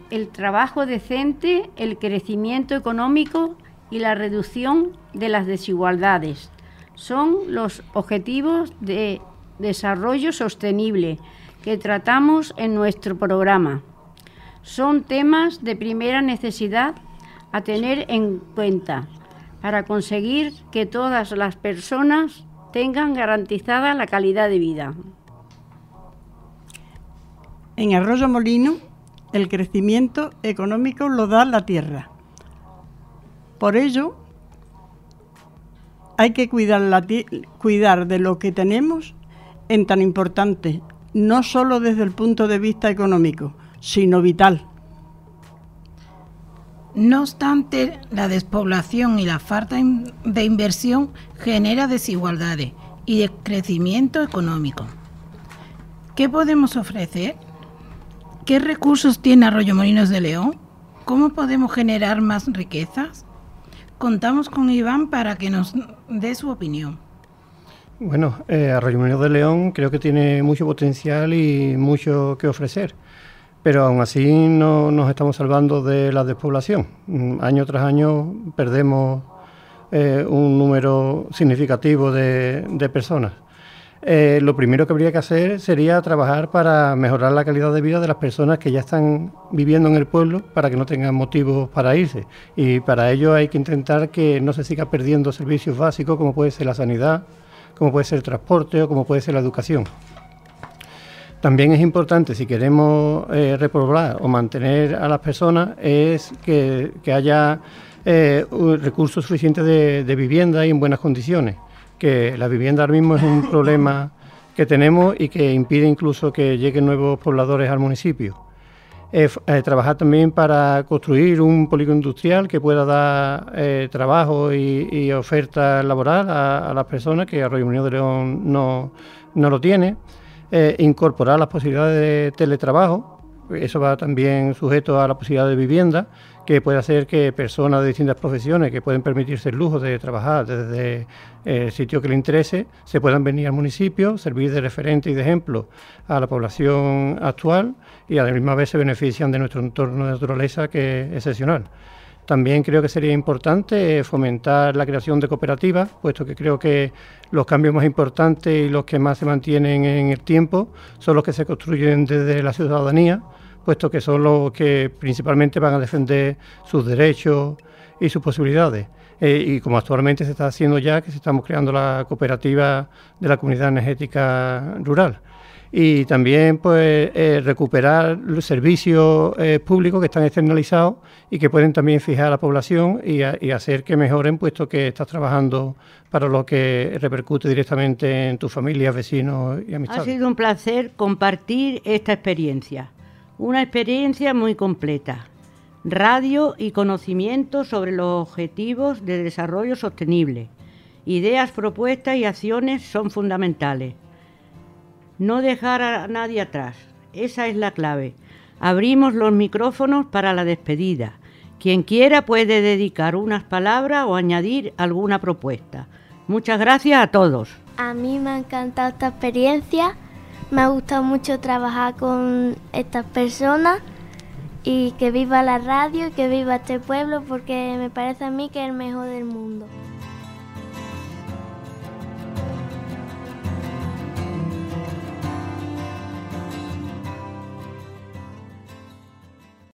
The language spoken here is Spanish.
el trabajo decente, el crecimiento económico y la reducción de las desigualdades. Son los objetivos de desarrollo sostenible que tratamos en nuestro programa. Son temas de primera necesidad a tener en cuenta para conseguir que todas las personas tengan garantizada la calidad de vida. En Arroyo Molino, el crecimiento económico lo da la tierra. Por ello, hay que cuidar de lo que tenemos en tan importante, no solo desde el punto de vista económico, sino vital. No obstante, la despoblación y la falta de inversión genera desigualdades y decrecimiento económico. ¿Qué podemos ofrecer? ¿Qué recursos tiene Arroyomolinos de León? ¿Cómo podemos generar más riquezas? Contamos con Iván para que nos dé su opinión. Bueno, Arroyomolinos de León creo que tiene mucho potencial y mucho que ofrecer, pero aún así no nos estamos salvando de la despoblación. Año tras año perdemos un número significativo de personas. Lo primero que habría que hacer sería trabajar para mejorar la calidad de vida de las personas que ya están viviendo en el pueblo para que no tengan motivos para irse. Y para ello hay que intentar que no se siga perdiendo servicios básicos como puede ser la sanidad, como puede ser el transporte o como puede ser la educación. También es importante, si queremos repoblar o mantener a las personas, es que haya recursos suficientes de vivienda y en buenas condiciones. Que la vivienda ahora mismo es un problema que tenemos y que impide incluso que lleguen nuevos pobladores al municipio. Trabajar también para construir un polígono industrial que pueda dar trabajo y oferta laboral a las personas, que Arroyomolinos de León no lo tiene. Incorporar las posibilidades de teletrabajo, eso va también sujeto a la posibilidad de vivienda, que puede hacer que personas de distintas profesiones que pueden permitirse el lujo de trabajar desde el sitio que les interese, se puedan venir al municipio, servir de referente y de ejemplo a la población actual y a la misma vez se benefician de nuestro entorno de naturaleza, que es excepcional. También creo que sería importante fomentar la creación de cooperativas, puesto que creo que los cambios más importantes y los que más se mantienen en el tiempo son los que se construyen desde la ciudadanía, puesto que son los que principalmente van a defender sus derechos y sus posibilidades. Y como actualmente se está haciendo ya, que estamos creando la cooperativa de la Comunidad Energética Rural. Y también pues recuperar los servicios públicos que están externalizados y que pueden también fijar a la población y hacer que mejoren, puesto que estás trabajando para lo que repercute directamente en tu familia, vecinos y amistades. Ha sido un placer compartir esta experiencia, una experiencia muy completa. Radio y conocimiento sobre los objetivos de desarrollo sostenible. Ideas, propuestas y acciones son fundamentales. No dejar a nadie atrás, esa es la clave. Abrimos los micrófonos para la despedida. Quien quiera puede dedicar unas palabras o añadir alguna propuesta. Muchas gracias a todos. A mí me ha encantado esta experiencia, me ha gustado mucho trabajar con estas personas y que viva la radio y que viva este pueblo, porque me parece a mí que es el mejor del mundo.